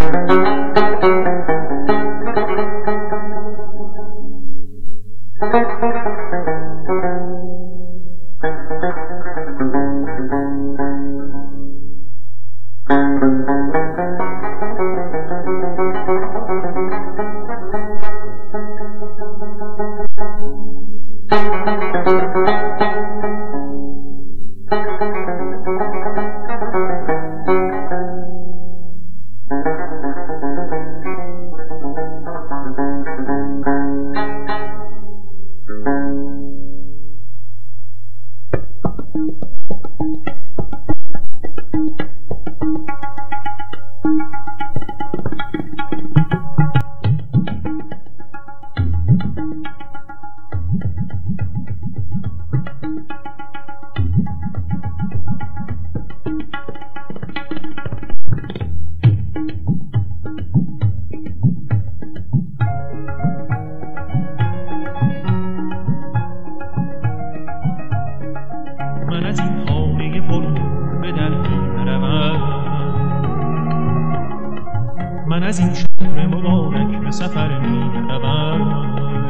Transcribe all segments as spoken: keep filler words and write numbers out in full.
من از این شهر مبارک به سفر می روم.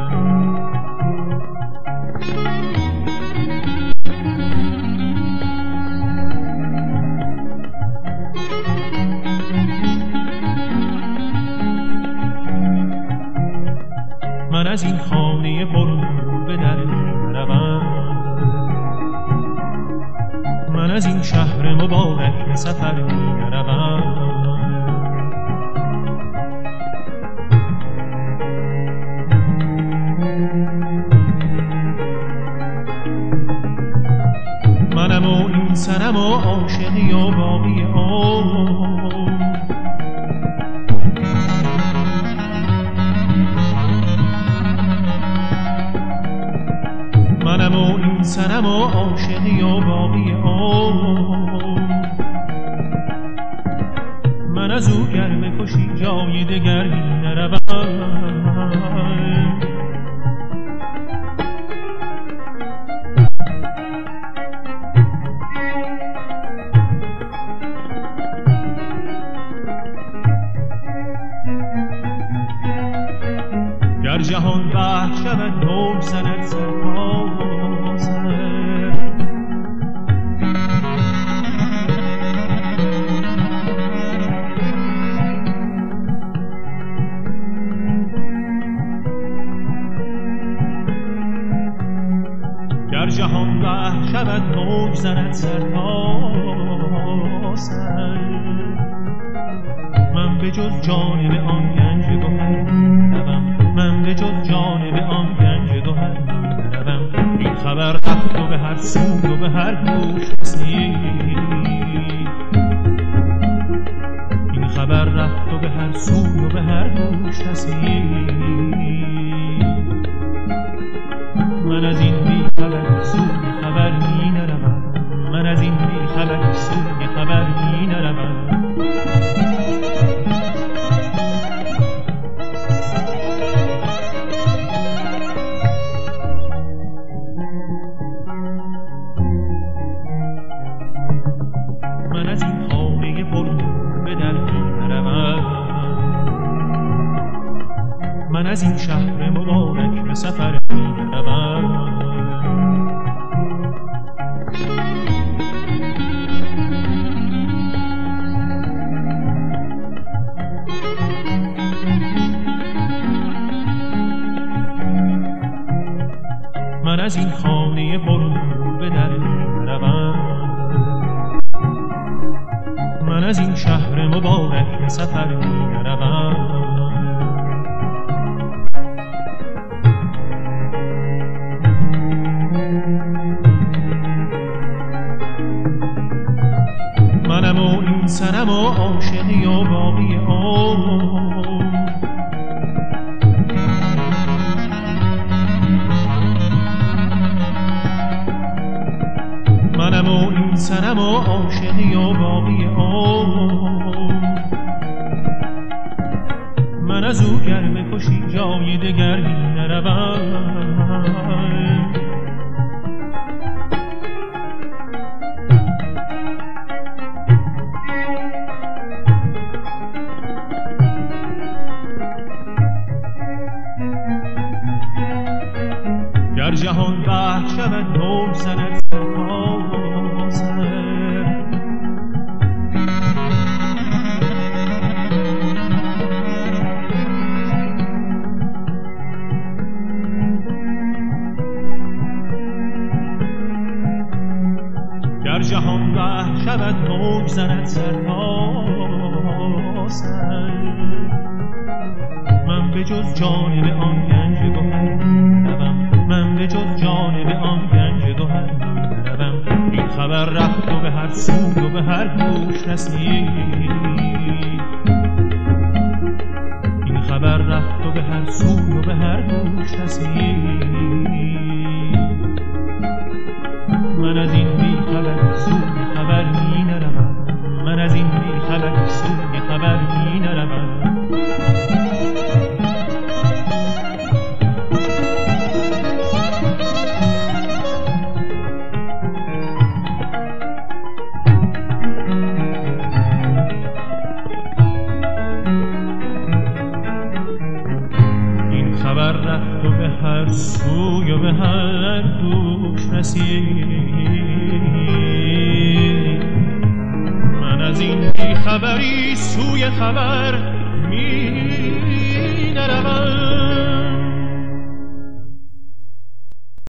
من از این خانه پرنور به در می روم. من از این شهر مبارک به سفر می روم. منم و این سنم و عاشقی و باقی عمر. منم و این سنم و عاشقی و باقی عمر. من از او گر بکشی جای دگر می نروم. گر جهان بحر شود موج زند سرتاسر. گر جهان بحر شود موج زند سرتاسر. من به جز جانب آن گنج گهر نروم. من به جز جانب آن گنج گهر نروم. این خبر رفت و به هر سو و به هر گوش رسید. این خبر رفت و به هر سو و به هر گوش رسید. من از این بی خبر سوی خبر می نروم. من از این بی خبر سوی خبر می نروم. من از این خانه پرنور به در می نروم. من از این شهر مبارک به سفر می نروم. من از این خانه پرنور به در می نروم. من از این شهر مبارک به سفر می نروم. منم و این سنم و عاشقی و باقی عمر. منم و این سنم و عاشقی و باقی عمر. من از او گر بکشی جای دگر می نروم. گر جهان بحر شود موج زند سرتا سر. گر جهان بحر شود موج زند سرتا سر. من به جز جانب آن گنج گهر روم، من به جز جانب آن گنج گهر روم. این خبر رفت و به هر سوی و به هر گوش رسید، این خبر رفت و به هر سوی و به هر گوش رسید. من از این بی خبر سوی خبر می نروم، من از این بی خبر سوی خبر می نروم. خبر رفت و به هر سوی و به هر گوش رسید. من از این بی خبری سوی خبر می نروم.